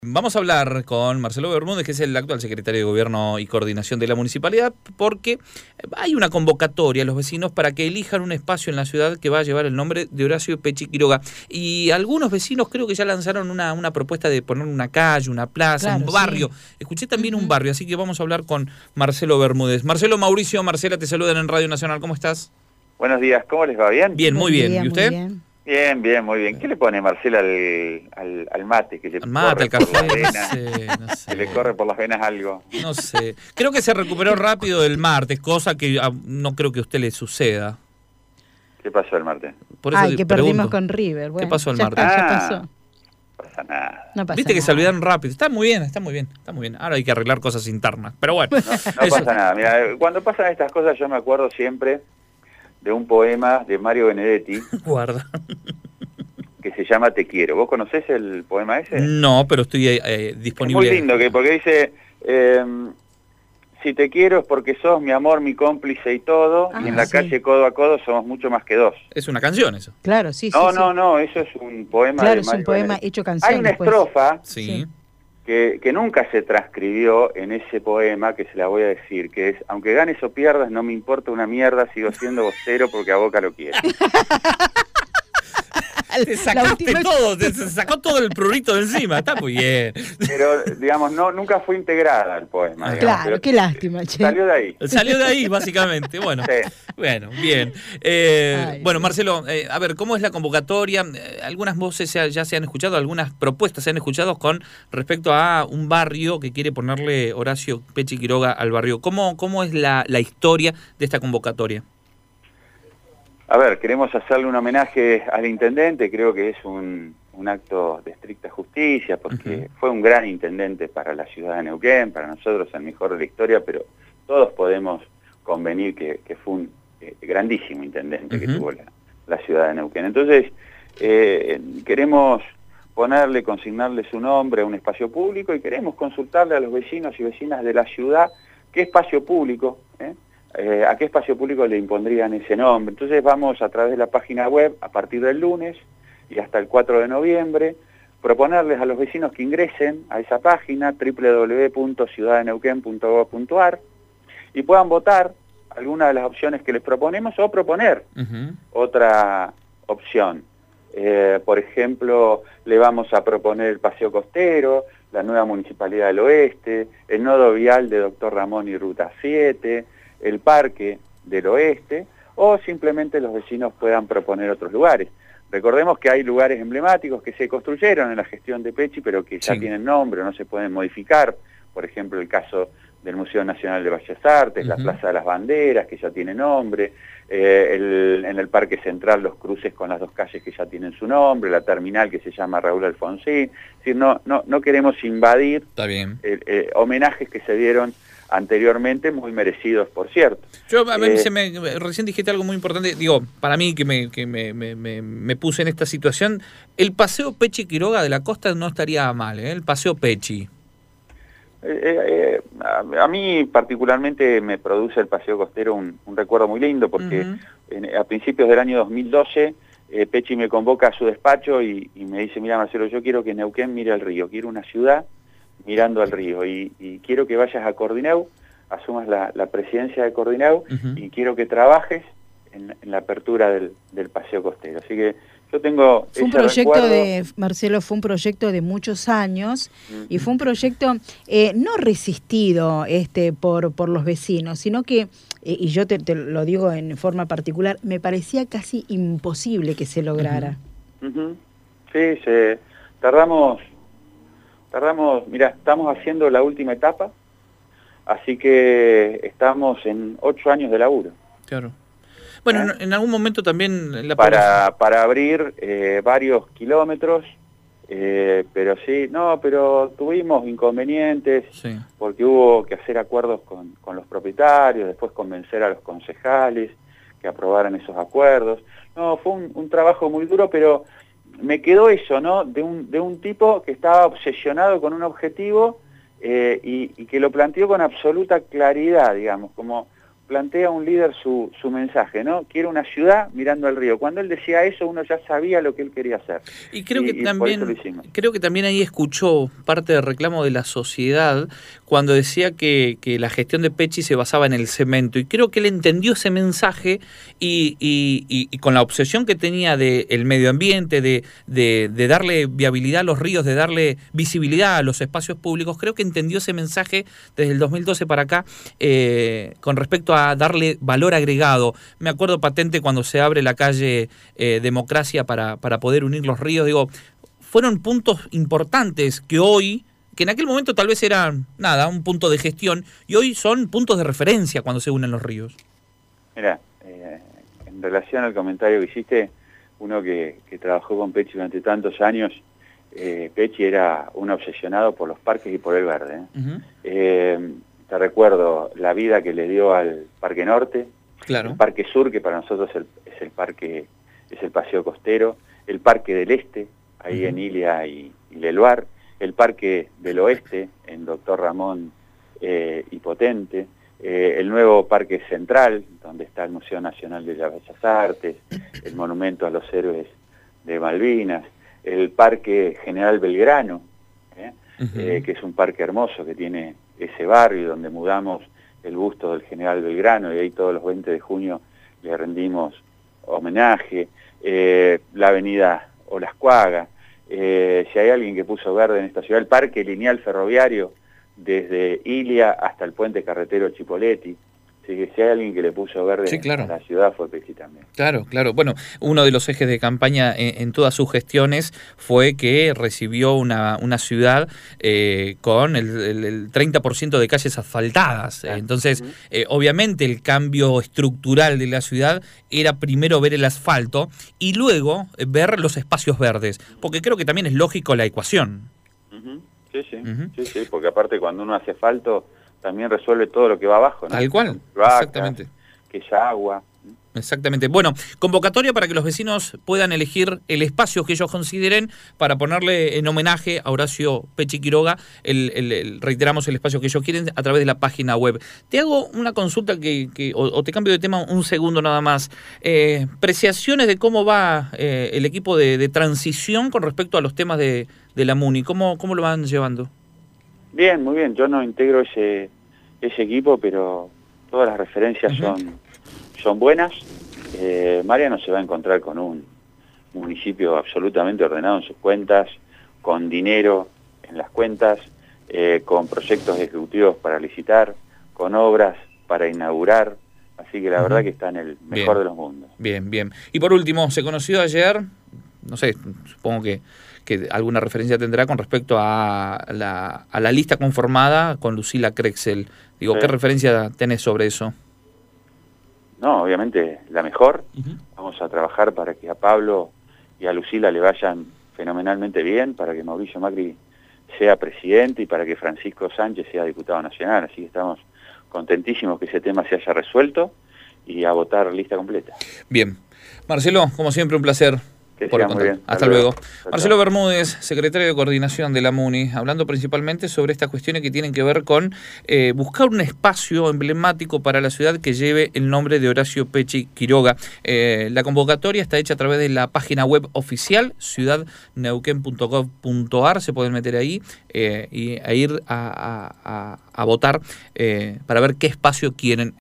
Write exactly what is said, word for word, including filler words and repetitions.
Vamos a hablar con Marcelo Bermúdez, que es el actual secretario de Gobierno y Coordinación de la Municipalidad, porque hay una convocatoria a los vecinos para que elijan un espacio en la ciudad que va a llevar el nombre de Horacio Pechi Quiroga. Y algunos vecinos creo que ya lanzaron una, una propuesta de poner una calle, una plaza, claro, un barrio. Sí. Escuché también uh-huh. un barrio, así que vamos a hablar con Marcelo Bermúdez. Marcelo, Mauricio, Marcela, te saludan en Radio Nacional. ¿Cómo estás? Buenos días, ¿cómo les va? ¿Bien? Bien, muy bien. Día, ¿Y usted? Bien. Bien, bien, muy bien. ¿Qué le pone Marcela al, al, al mate? Que le al mate, al café, no sé, no sé. Que le corre por las venas algo. No sé. Creo que se recuperó rápido el martes, cosa que ah, no creo que a usted le suceda. ¿Qué pasó el martes? Por eso Ay, que pregunto. Perdimos con River. Bueno, ¿qué pasó el ya martes? Está, ya ah, pasó. No pasa nada. No pasa Viste nada. que se olvidaron rápido. Está muy bien, está muy bien, está muy bien. Ahora hay que arreglar cosas internas. Pero bueno. No, no eso... pasa nada. Mira, cuando pasan estas cosas yo me acuerdo siempre de un poema de Mario Benedetti. Guarda. Que se llama Te quiero. ¿Vos conocés el poema ese? No, pero estoy eh, disponible. Es muy lindo, que porque dice, eh, si te quiero es porque sos mi amor, mi cómplice y todo, ah, y en la sí. calle codo a codo somos mucho más que dos. Es una canción eso. Claro, sí, sí. No, sí. no, no, eso es un poema claro, de es Mario un poema Benedetti. hecho canción. Hay una después. estrofa sí. que, que nunca se transcribió en ese poema, que se la voy a decir, que es, aunque ganes o pierdas, no me importa una mierda, sigo siendo vocero porque a Boca lo quiero. Te sacaste última... todo, te sacó todo el prurito de encima, está muy bien. Pero, digamos, no nunca fue integrada el poema. Ah, digamos, claro, qué lástima, che. Salió de ahí. Salió de ahí, básicamente. Bueno, sí. bueno, bien. Eh, Ay, bueno, Marcelo, eh, a ver, ¿cómo es la convocatoria? Eh, algunas voces ya, ya se han escuchado, algunas propuestas se han escuchado con respecto a un barrio que quiere ponerle Horacio Pechi Quiroga al barrio. ¿Cómo, cómo es la, la historia de esta convocatoria? A ver, queremos hacerle un homenaje al intendente, creo que es un, un acto de estricta justicia, porque uh-huh. fue un gran intendente para la ciudad de Neuquén, para nosotros el mejor de la historia, pero todos podemos convenir que, que fue un eh, grandísimo intendente uh-huh. que tuvo la, la ciudad de Neuquén. Entonces, eh, queremos ponerle, consignarle su nombre a un espacio público y queremos consultarle a los vecinos y vecinas de la ciudad qué espacio público, ¿eh? Eh, a qué espacio público le impondrían ese nombre. Entonces vamos a través de la página web a partir del lunes y hasta el cuatro de noviembre proponerles a los vecinos que ingresen a esa página doble u doble u doble u punto ciudad de neuquén punto gob punto ar y puedan votar alguna de las opciones que les proponemos o proponer uh-huh. otra opción. Eh, por ejemplo, le vamos a proponer el Paseo Costero, la nueva Municipalidad del Oeste, el nodo vial de Doctor Ramón y Ruta siete, el Parque del Oeste, o simplemente los vecinos puedan proponer otros lugares. Recordemos que hay lugares emblemáticos que se construyeron en la gestión de Pechi, pero que ya sí. tienen nombre, no se pueden modificar. Por ejemplo, el caso del Museo Nacional de Bellas Artes, uh-huh. la Plaza de las Banderas, que ya tiene nombre, eh, el, en el Parque Central los cruces con las dos calles que ya tienen su nombre, la terminal que se llama Raúl Alfonsín. Es decir, no, no, no queremos invadir Está bien. Eh, eh, homenajes que se dieron anteriormente, muy merecidos, por cierto. Yo a mí eh, se me, recién dijiste algo muy importante, digo, para mí que me que me, me, me, me puse en esta situación, el Paseo Pechi Quiroga de la Costa no estaría mal, ¿eh? El Paseo Pechi. Eh, eh, a, a mí particularmente me produce el Paseo Costero un, un recuerdo muy lindo, porque uh-huh. en, a principios del año dos mil doce, eh, Pechi me convoca a su despacho y, y me dice, mira Marcelo, yo quiero que Neuquén mire al río, quiero una ciudad mirando al río, y, y quiero que vayas a Cordineu, asumas la, la presidencia de Cordineu, uh-huh. y quiero que trabajes en, en la apertura del, del Paseo Costero. Así que yo tengo fue un ese proyecto recuerdo. de, Marcelo, fue un proyecto de muchos años, uh-huh. y fue un proyecto eh, no resistido este por, por los vecinos, sino que, eh, y yo te, te lo digo en forma particular, me parecía casi imposible que se lograra. Uh-huh. Uh-huh. Sí, se, tardamos... Tardamos, mira, estamos haciendo la última etapa, así que estamos en ocho años de laburo. Claro. Bueno, ¿Eh? en, en algún momento también... La para, para abrir eh, varios kilómetros, eh, pero sí, no, pero tuvimos inconvenientes, sí. porque hubo que hacer acuerdos con, con los propietarios, después convencer a los concejales que aprobaran esos acuerdos. No, fue un, un trabajo muy duro, pero... me quedó eso, ¿no? De un, de un tipo que estaba obsesionado con un objetivo eh, y, y que lo planteó con absoluta claridad, digamos, como plantea un líder su, su mensaje, ¿no? Quiero una ciudad mirando al río. Cuando él decía eso, uno ya sabía lo que él quería hacer. Y creo y, que y también creo que también ahí escuchó parte del reclamo de la sociedad cuando decía que, que la gestión de Pecci se basaba en el cemento. Y creo que él entendió ese mensaje y, y, y, y con la obsesión que tenía del medio ambiente, de, de, de darle viabilidad a los ríos, de darle visibilidad a los espacios públicos, creo que entendió ese mensaje desde el dos mil doce para acá eh, con respecto a darle valor agregado. Me acuerdo patente cuando se abre la calle eh, Democracia para, para poder unir los ríos. Digo, fueron puntos importantes que hoy, que en aquel momento tal vez eran, nada, un punto de gestión, y hoy son puntos de referencia cuando se unen los ríos. Mira, eh, en relación al comentario que hiciste, uno que, que trabajó con Pecci durante tantos años, eh, Pecci era un obsesionado por los parques y por el verde. ¿eh? Uh-huh. eh, Te recuerdo la vida que le dio al Parque Norte, claro. El Parque Sur, que para nosotros es el, es el parque, es el Paseo Costero, el Parque del Este, ahí uh-huh. en Ilia y, y Leluar, el Parque del Oeste, en Doctor Ramón eh, y Potente, eh, el nuevo Parque Central, donde está el Museo Nacional de las Bellas Artes, el Monumento a los Héroes de Malvinas, el Parque General Belgrano, ¿eh? Uh-huh. eh, que es un parque hermoso que tiene ese barrio donde mudamos el busto del general Belgrano y ahí todos los veinte de junio le rendimos homenaje, eh, la avenida Olascuaga, eh, si hay alguien que puso verde en esta ciudad, el parque lineal ferroviario desde Ilia hasta el puente carretero Chipoleti. Así que si hay alguien que le puso verde sí, claro. a la ciudad fue Pecci también. Claro, claro. Bueno, uno de los ejes de campaña en, en todas sus gestiones fue que recibió una, una ciudad eh, con el, el, el treinta por ciento de calles asfaltadas. Ah. Entonces, uh-huh. eh, obviamente el cambio estructural de la ciudad era primero ver el asfalto y luego ver los espacios verdes, porque creo que también es lógico la ecuación. Uh-huh. Sí, sí, uh-huh. sí, sí, porque aparte cuando uno hace asfalto también resuelve todo lo que va abajo, ¿no? Tal cual, Vacas, exactamente. Que haya agua. Exactamente. Bueno, convocatoria para que los vecinos puedan elegir el espacio que ellos consideren para ponerle en homenaje a Horacio Pecci Quiroga, el, el, el, reiteramos el espacio que ellos quieren a través de la página web. Te hago una consulta que, que o, o te cambio de tema un segundo nada más. Eh, apreciaciones de cómo va eh, el equipo de, de transición con respecto a los temas de, de la MUNI. ¿Cómo, cómo lo van llevando? Bien, muy bien. Yo no integro ese, ese equipo, pero todas las referencias uh-huh. son, son buenas. Eh, Mariano se va a encontrar con un municipio absolutamente ordenado en sus cuentas, con dinero en las cuentas, eh, con proyectos ejecutivos para licitar, con obras para inaugurar. Así que la uh-huh. verdad que está en el mejor bien. de los mundos. Bien, bien. Y por último, se conoció ayer, no sé, supongo que... que alguna referencia tendrá con respecto a la, a la lista conformada con Lucila Crexel. Digo, sí. ¿Qué referencia tenés sobre eso? No, obviamente la mejor. Uh-huh. Vamos a trabajar para que a Pablo y a Lucila le vayan fenomenalmente bien, para que Mauricio Macri sea presidente y para que Francisco Sánchez sea diputado nacional. Así que estamos contentísimos que ese tema se haya resuelto y a votar lista completa. Bien. Marcelo, como siempre, un placer. Por muy bien. Hasta, Hasta luego. luego. Marcelo Bermúdez, secretario de Coordinación de la MUNI, hablando principalmente sobre estas cuestiones que tienen que ver con eh, buscar un espacio emblemático para la ciudad que lleve el nombre de Horacio Pecci Quiroga. Eh, la convocatoria está hecha a través de la página web oficial ciudad neuquén punto gov punto ar. Se pueden meter ahí eh, y a ir a, a, a, a votar eh, para ver qué espacio quieren